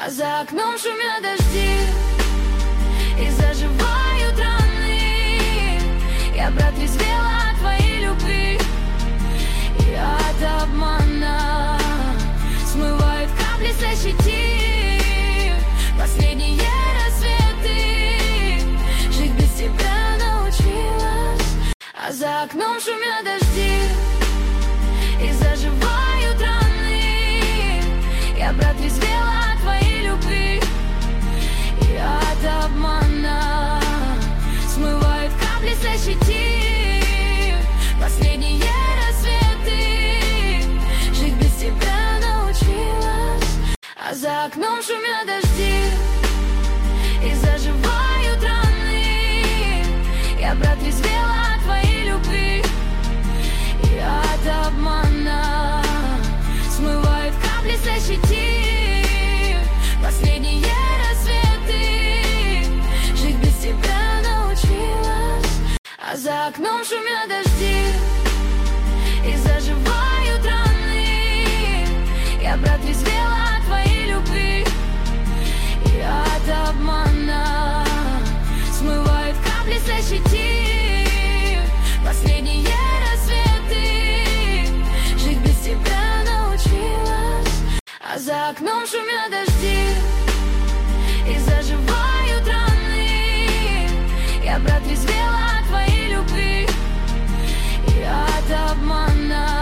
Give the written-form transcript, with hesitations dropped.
А за окном шумят дожди и заживают раны. Я протрезвела от твоей любви и от обмана. Смывают капли со щеки последние рассветы. Жить без тебя научилась. А за окном шумят дожди и заживают раны. Я протрезвела от твоей любви и от обмана. Смывают капли со щеки последние рассветы. Жить без тебя научилась. А за окном шумят дожди и заживают раны. Я протрезвела от твоей любви и от обмана. Смывают капли со щеки последние рассветы. Жить без тебя научилась. А за окном шумят дожди и заживают раны. Я протрезвела от твоей любви и от обмана. Смывают капли со щеки последние рассветы. Жить без тебя научилась. А за окном шумят дожди и заживают раны. Я протрезвела от твоей любви и от обмана.